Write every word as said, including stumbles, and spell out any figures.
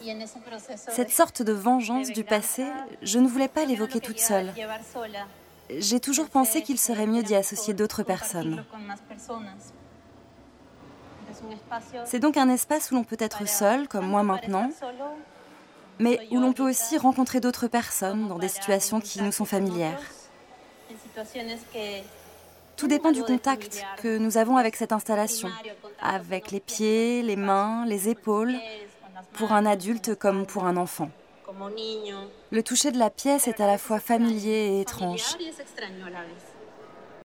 Cette sorte de vengeance du passé, je ne voulais pas l'évoquer toute seule. J'ai toujours pensé qu'il serait mieux d'y associer d'autres personnes. C'est donc un espace où l'on peut être seul, comme moi maintenant, mais où l'on peut aussi rencontrer d'autres personnes dans des situations qui nous sont familières. Tout dépend du contact que nous avons avec cette installation, avec les pieds, les mains, les épaules, pour un adulte comme pour un enfant. Le toucher de la pièce est à la fois familier et étrange.